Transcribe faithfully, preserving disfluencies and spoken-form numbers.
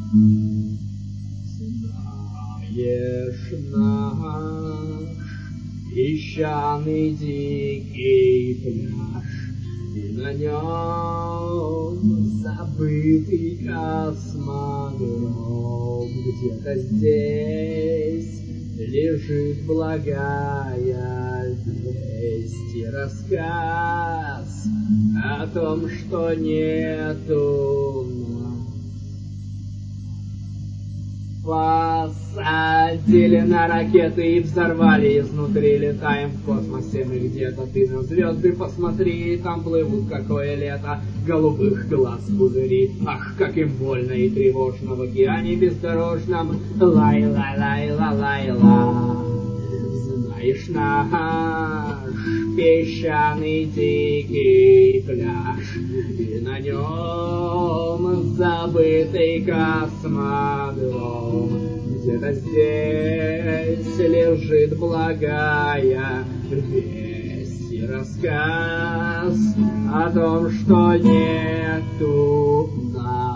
Знаешь, наш песчаный дикий пляж, и на нем забытый космодром. Где-то здесь лежит благая весть и рассказ о том, что нету нас. Посадили на ракеты и взорвали изнутри, летаем в космосе мы где-то. Ты на звезды посмотри, там плывут какое лето, голубых глаз пузыри. Ах, как им больно и тревожно в океане бездорожном. Лай-лай-лай-ла-лай-ла. Знаешь, наш песчаный дикий пляж, и на нем забытый космодром. Где-то здесь лежит благая весть и рассказ о том, что нету нас.